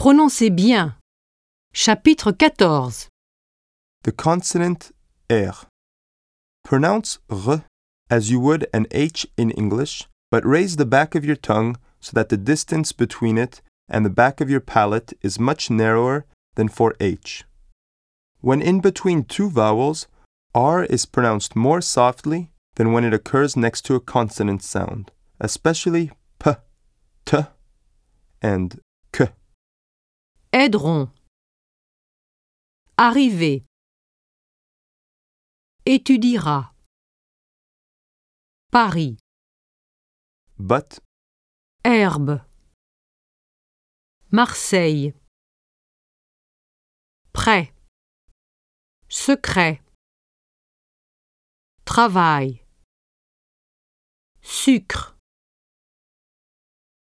Prononcez bien. Chapitre 14. The consonant R. Pronounce R as you would an H in English, but raise the back of your tongue so that the distance between it and the back of your palate is much narrower than for H. When in between two vowels, R is pronounced more softly than when it occurs next to a consonant sound, especially P, T, and K. Aideront. Arriver. Étudiera. Paris. But, Herbe. Marseille. Prêt. Secret. Travail. Sucre.